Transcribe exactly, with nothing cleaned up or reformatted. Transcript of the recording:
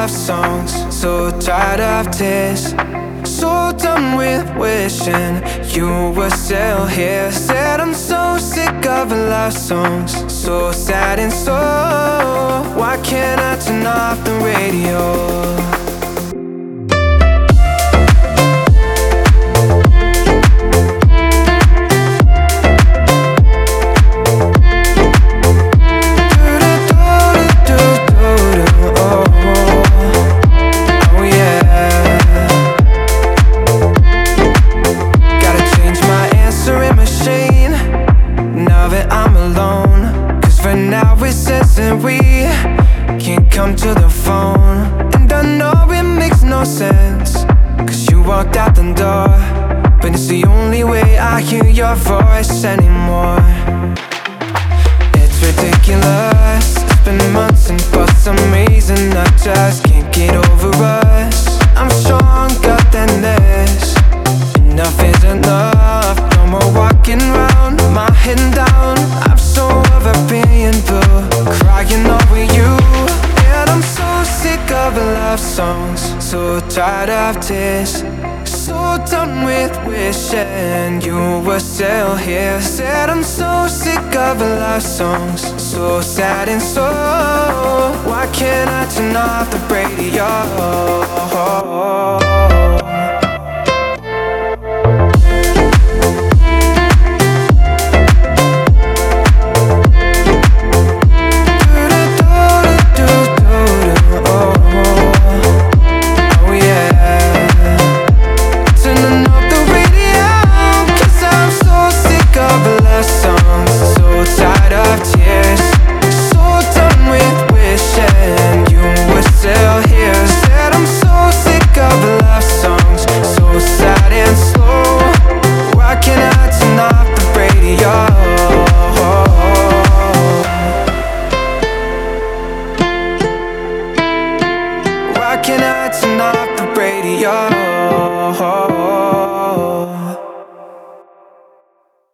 love songs, so tired of tears, so done with wishing you were still here. Said I'm so sick of love songs, so sad and so. Why can't I turn off the radio? And we can't come to the phone, and I know it makes no sense, cause you walked out the door, but it's the only way I hear your voice anymore. It's ridiculous, it's been months and for some reason I just can't get over us. I'm stronger than this, enough is enough. No more walking around, my head down. I'm so over being blue, crying over you. And I'm so sick of love songs, so tired of tears, so done with wishing you were still here. Said I'm so sick of love songs, so sad and so. Why can't I turn off the radio? Why can't I turn off the radio?